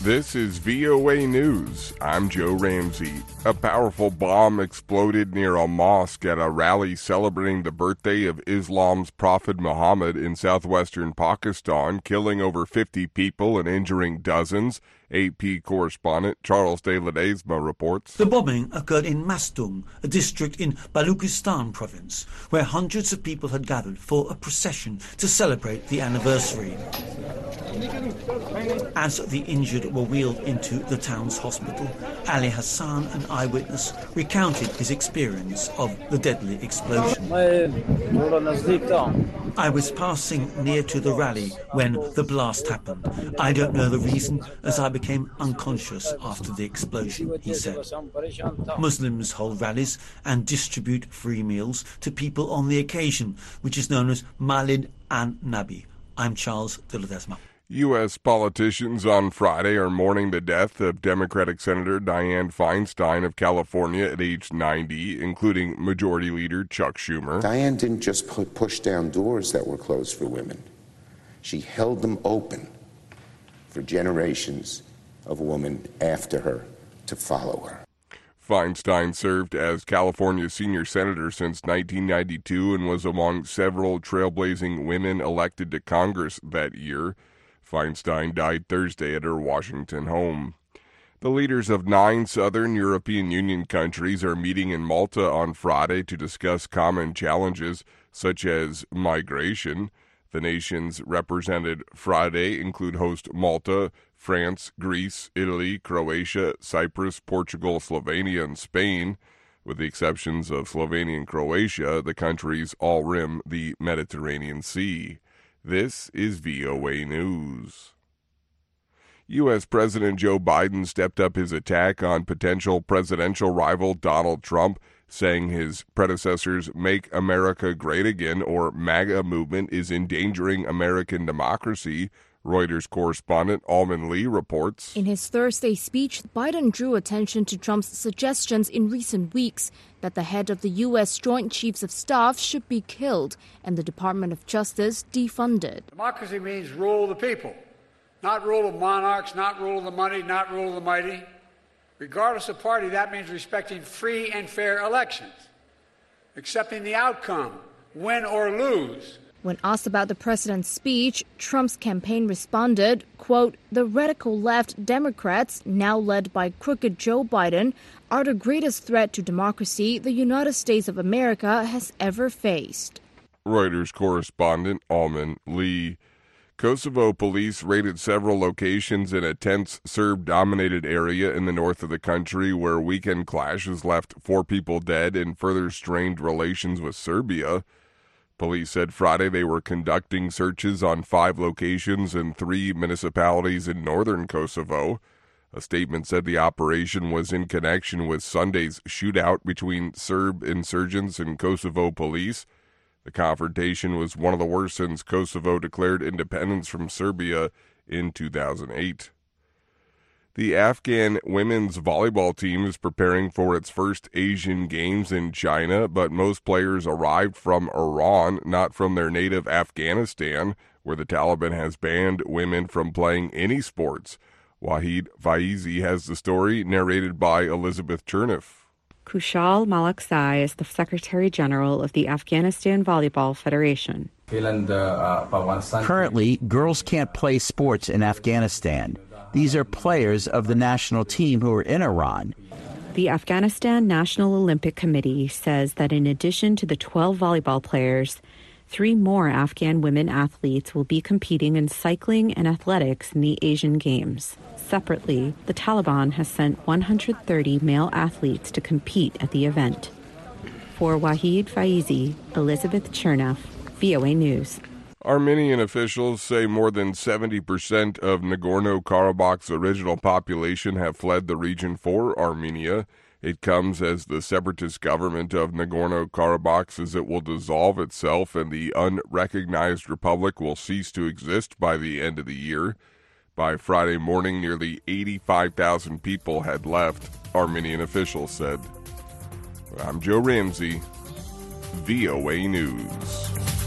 This is VOA News. I'm Joe Ramsey. A powerful bomb exploded near a mosque at a rally celebrating the birthday of Islam's Prophet Muhammad in southwestern Pakistan, killing over 50 people and injuring dozens. AP correspondent Charles De Ledesma reports. The bombing occurred in Mastung, a district in Baluchistan province, where hundreds of people had gathered for a procession to celebrate the anniversary. As the injured were wheeled into the town's hospital, Ali Hassan, an eyewitness, recounted his experience of the deadly explosion. I was passing near to the rally when the blast happened. I don't know the reason, as I became unconscious after the explosion, he said. Muslims hold rallies and distribute free meals to people on the occasion, which is known as Mawlid an-Nabi. I'm Charles De Ledesma. U.S. politicians on Friday are mourning the death of Democratic Senator Dianne Feinstein of California at age 90, including Majority Leader Chuck Schumer. Dianne didn't just push down doors that were closed for women. She held them open for generations of women after her to follow her. Feinstein served as California's senior senator since 1992 and was among several trailblazing women elected to Congress that year. Feinstein died Thursday at her Washington home. The leaders of 9 Southern European Union countries are meeting in Malta on Friday to discuss common challenges such as migration. The nations represented Friday include host Malta, France, Greece, Italy, Croatia, Cyprus, Portugal, Slovenia, and Spain. With the exceptions of Slovenia and Croatia, the countries all rim the Mediterranean Sea. This is VOA News. U.S. President Joe Biden stepped up his attack on potential presidential rival Donald Trump, saying his predecessor's Make America Great Again, or MAGA movement, is endangering American democracy. Reuters correspondent Alman Lee reports. In his Thursday speech, Biden drew attention to Trump's suggestions in recent weeks that the head of the U.S. Joint Chiefs of Staff should be killed and the Department of Justice defunded. Democracy means rule of the people, not rule of monarchs, not rule of the money, not rule of the mighty. Regardless of party, that means respecting free and fair elections, accepting the outcome, win or lose. When asked about the president's speech, Trump's campaign responded, quote, "The radical left Democrats, now led by crooked Joe Biden, are the greatest threat to democracy the United States of America has ever faced." Reuters correspondent Alman Lee. Kosovo police raided several locations in a tense Serb-dominated area in the north of the country where weekend clashes left 4 people dead and further strained relations with Serbia. Police said Friday they were conducting searches on 5 locations in 3 municipalities in northern Kosovo. A statement said the operation was in connection with Sunday's shootout between Serb insurgents and Kosovo police. The confrontation was one of the worst since Kosovo declared independence from Serbia in 2008. The Afghan women's volleyball team is preparing for its first Asian Games in China, but most players arrived from Iran, not from their native Afghanistan, where the Taliban has banned women from playing any sports. Wahid Faizi has the story, narrated by Elizabeth Cherniff. Kushal Malaksai is the Secretary General of the Afghanistan Volleyball Federation. Currently, girls can't play sports in Afghanistan. These are players of the national team who are in Iran. The Afghanistan National Olympic Committee says that in addition to the 12 volleyball players, 3 more Afghan women athletes will be competing in cycling and athletics in the Asian Games. Separately, the Taliban has sent 130 male athletes to compete at the event. For Wahid Faizi, Elizabeth Chernoff, VOA News. Armenian officials say more than 70% of Nagorno-Karabakh's original population have fled the region for Armenia. It comes as the separatist government of Nagorno-Karabakh says it will dissolve itself and the unrecognized republic will cease to exist by the end of the year. By Friday morning, nearly 85,000 people had left, Armenian officials said. I'm Joe Ramsey, VOA News.